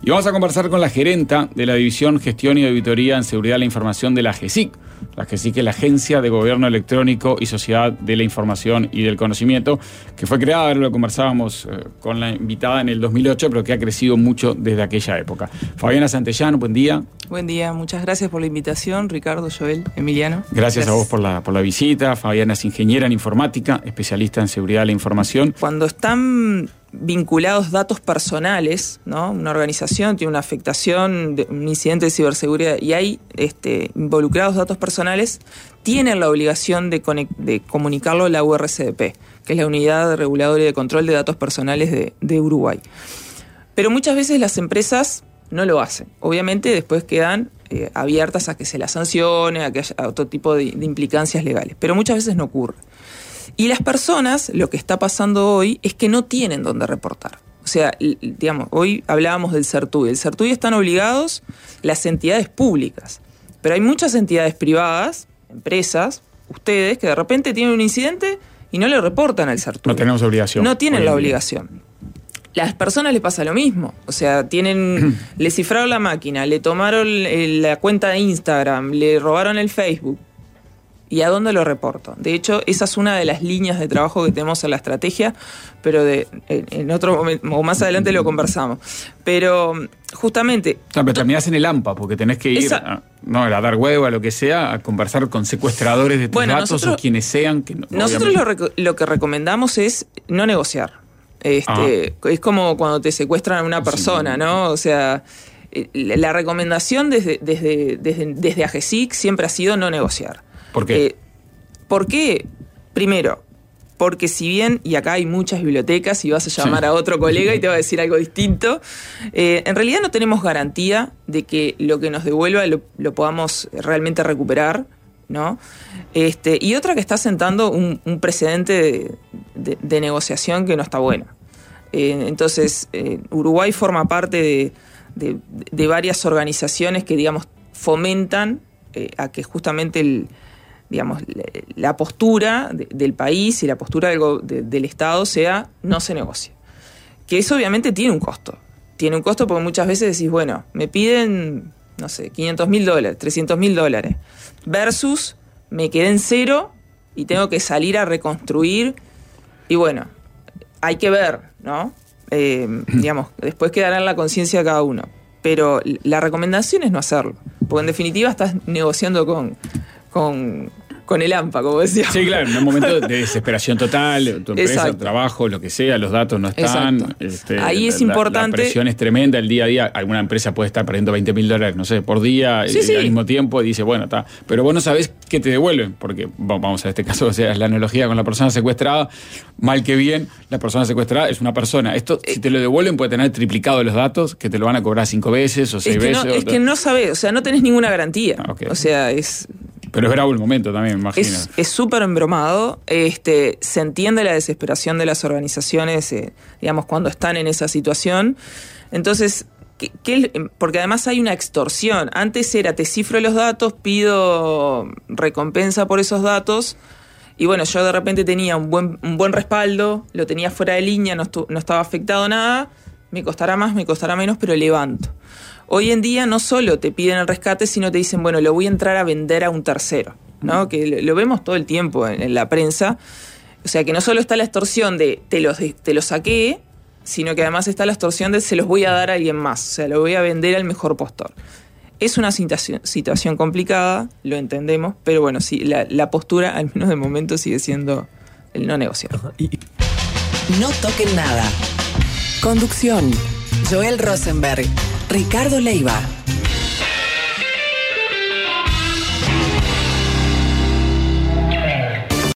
Y vamos a conversar con la gerenta de la División Gestión y Auditoría en Seguridad de la Información de la GESIC. La GESIC es la Agencia de Gobierno Electrónico y Sociedad de la Información y del Conocimiento, que fue creada, ahora lo conversábamos con la invitada en el 2008, pero que ha crecido mucho desde aquella época. Fabiana Santellano, buen día. Buen día, muchas gracias por la invitación, Ricardo, Joel, Emiliano. Gracias a vos por la visita. Fabiana es ingeniera en informática, especialista en seguridad de la información. Cuando están vinculados datos personales, ¿no? Una organización tiene una afectación, un incidente de ciberseguridad y hay involucrados datos personales, tienen la obligación de comunicarlo a la URCDP, que es la Unidad Reguladora y de Control de Datos Personales de Uruguay. Pero muchas veces las empresas no lo hacen. Obviamente después quedan abiertas a que se las sancione, a que haya otro tipo de implicancias legales, pero muchas veces no ocurre. Y las personas, lo que está pasando hoy es que no tienen dónde reportar. O sea, digamos, hoy hablábamos del CERTUI. El CERTUI están obligados las entidades públicas, pero hay muchas entidades privadas, empresas, ustedes, que de repente tienen un incidente y no le reportan al CERTUI. No tenemos obligación. No tienen la obligación. Las personas les pasa lo mismo. O sea, le cifraron la máquina, le tomaron la cuenta de Instagram, le robaron el Facebook. ¿Y a dónde lo reporto? De hecho, esa es una de las líneas de trabajo que tenemos en la estrategia, pero en otro momento, o más adelante lo conversamos. Pero justamente... No, pero terminás en el AMPA, porque tenés que ir a dar huevo, a lo que sea, a conversar con secuestradores de tus datos o quienes sean. Que nosotros lo que recomendamos es no negociar. Es como cuando te secuestran a una persona, ¿no? O sea, la recomendación desde AGESIC siempre ha sido no negociar. ¿Por qué? ¿Por qué? Primero, porque si bien, y acá hay muchas bibliotecas y vas a llamar a otro colega y te va a decir algo distinto, en realidad no tenemos garantía de que lo que nos devuelva lo podamos realmente recuperar, ¿no? Y otra que está sentando un precedente de negociación que no está bueno. Entonces, Uruguay forma parte de varias organizaciones que, digamos, fomentan a que justamente la postura del país y la postura del Estado sea no se negocie. Que eso obviamente tiene un costo. Tiene un costo porque muchas veces decís, bueno, me piden, no sé, $500.000, $300.000, versus me quedé en cero y tengo que salir a reconstruir. Y bueno, hay que ver, ¿no? Digamos, después quedará en la conciencia de cada uno. Pero la recomendación es no hacerlo. Porque en definitiva estás negociando con el AMPA, como decía. Sí, claro, en un momento de desesperación total, tu empresa, tu trabajo, lo que sea, los datos no están. Ahí es importante. La presión es tremenda, el día a día. Alguna empresa puede estar perdiendo $20.000, no sé, por día, al mismo tiempo, y dice, bueno, está. Pero vos no sabés qué te devuelven, porque, vamos a este caso, o sea, es la analogía con la persona secuestrada, mal que bien, la persona secuestrada es una persona. Esto, si te lo devuelven, puede tener triplicado los datos, que te lo van a cobrar 5 veces o 6 veces. Es que no sabés, o sea, no tenés ninguna garantía. Okay. O sea, es... Pero es bravo el momento también, me imagino. Es súper embromado. Se entiende la desesperación de las organizaciones, digamos, cuando están en esa situación. Entonces, porque además hay una extorsión. Antes era, te cifro los datos, pido recompensa por esos datos. Y bueno, yo de repente tenía un buen respaldo, lo tenía fuera de línea, no estaba afectado nada. Me costará más, me costará menos, pero levanto. Hoy en día no solo te piden el rescate, sino te dicen, bueno, lo voy a entrar a vender a un tercero, ¿no? Que lo vemos todo el tiempo en la prensa. O sea, que no solo está la extorsión de te lo saqué, sino que además está la extorsión de se los voy a dar a alguien más. O sea, lo voy a vender al mejor postor. Es una situación complicada, lo entendemos, pero bueno, sí, la postura, al menos de momento, sigue siendo el no negociar. No toquen nada. Conducción: Joel Rosenberg, Ricardo Leiva.